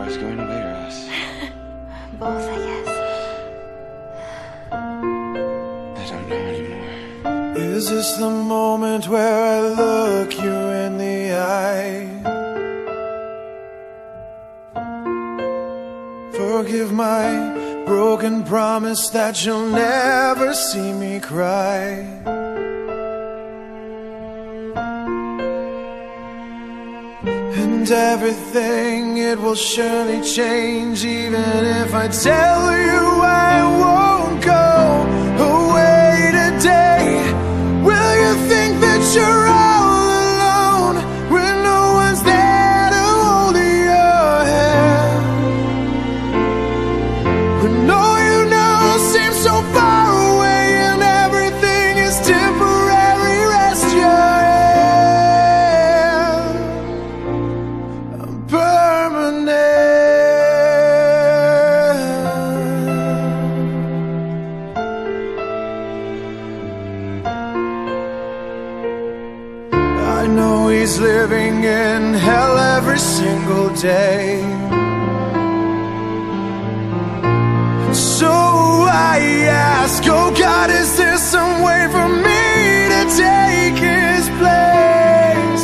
what's going away or us? Both, I guess. I don't know anymore. Is this the moment where I look you in the eye? Forgive my broken promise that you'll never see me cry. And everything, it will surely change, even if I tell you I won't go away today. Will you think that you're all alone when no one's there to hold your hand? When all you know seems so far away and everything is temporary, rest your hand. I'm permanent. I know he's living in hell every single day. So I ask, oh God, is there some way for me to take his place?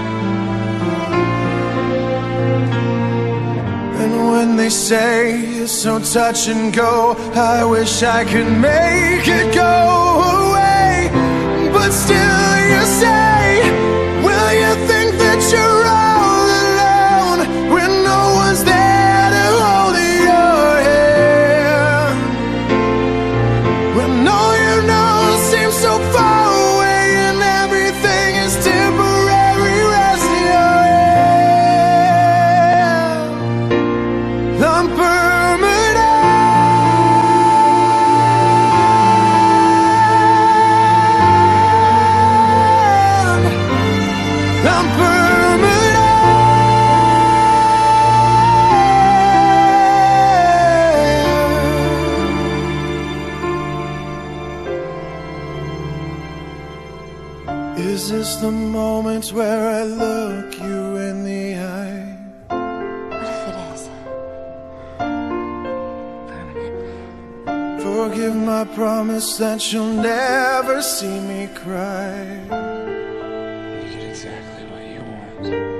And when they say it's so touch and go, I wish I could make it go away. But still you say, will you think that you're all alone when no one's there to hold your hand? When all you know seems so far away and everything is temporary, rest your hand. I'm permanent. I'm permanent. Is this the moment where I look you in the eye? What if it is? Permanent. Forgive my promise that you'll never see me cry. You get exactly what you want.